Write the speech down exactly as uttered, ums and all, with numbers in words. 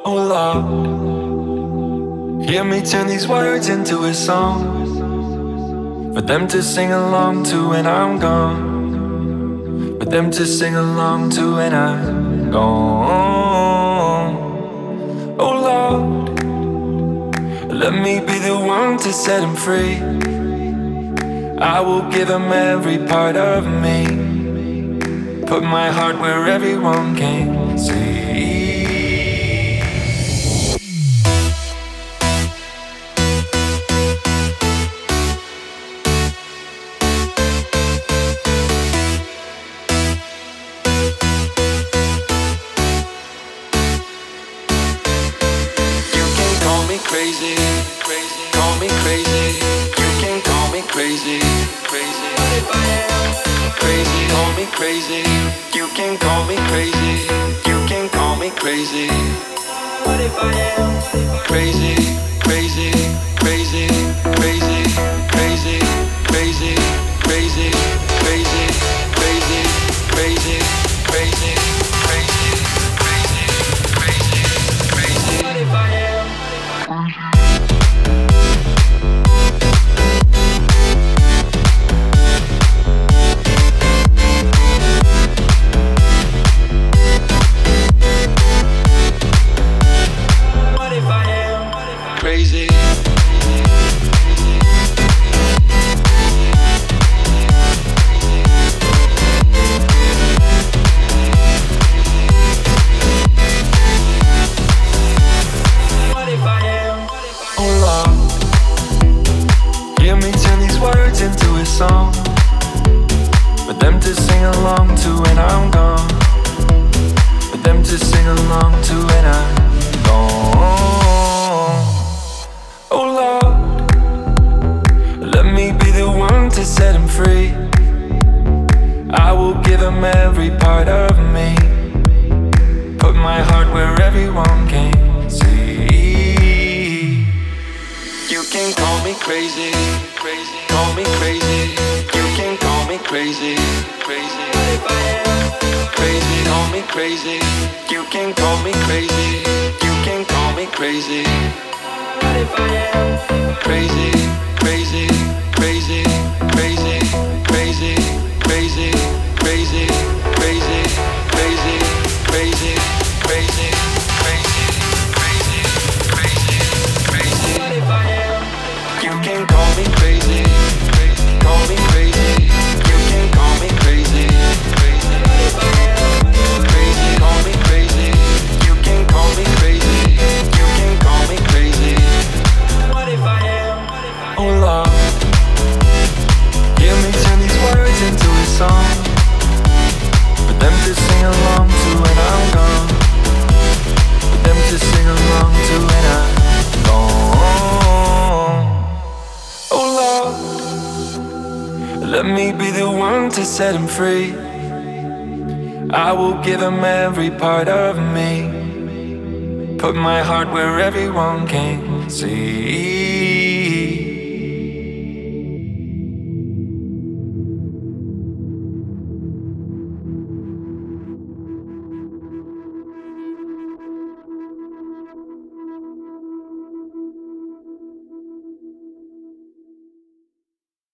Oh Lord, hear me turn these words into a song for them to sing along to when I'm gone, for them to sing along to when I'm gone. Oh Lord, let me be the one to set him free. I will give him every part of me, put my heart where everyone can see. Crazy, crazy, call me crazy. You can call me crazy, crazy. What if I am crazy? Call me crazy. You can call me crazy. You can call me crazy. What if I am crazy, crazy, crazy, crazy, crazy, crazy, crazy, crazy, crazy, crazy, crazy, crazy, crazy, crazy, crazy. What if I am? Crazy. What if I am? Oh Lord, hear me turn these words into a song for them to sing along to when I'm gone, for them to sing along to when I'm gone. Oh Lord, let me be the one to set him free. I will give him every part of me, put my heart where everyone can see. You can call me crazy, crazy, call me crazy. You can call me crazy, crazy. What if I am crazy? Call me crazy. You can call me crazy. You can call me crazy. What if I am crazy, crazy, crazy, crazy, crazy, crazy, crazy, crazy, crazy, crazy, crazy, crazy, crazy, crazy, crazy? What if I am? You can call me crazy, crazy, call me crazy. You can call me crazy, crazy. What if I am crazy? Call me crazy. You can call me crazy. You can call me crazy. What if I am? Oh Lord, hear me turn these words into a song for them to sing along to when I'm gone, for them to sing along to when I'm gone. Oh Lord, let me be the one to set him free. I will give him every part of me, put my heart where everyone can see.